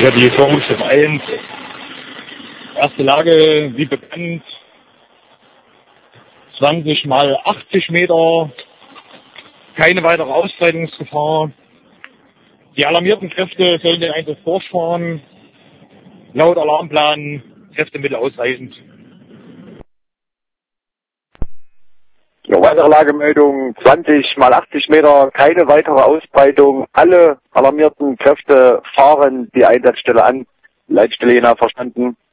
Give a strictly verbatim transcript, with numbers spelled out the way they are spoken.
Ja, die Vorrufschiff eins. Erste Lage, wie bekannt, zwanzig mal achtzig Meter. Keine weitere Ausbreitungsgefahr. Die alarmierten Kräfte sollen den Einsatz durchfahren. Laut Alarmplan Kräftemittel ausreichend. Ja, weitere Lagemeldung, zwanzig mal achtzig Meter, keine weitere Ausbreitung. Alle alarmierten Kräfte fahren die Einsatzstelle an. Leitstelle Jena verstanden.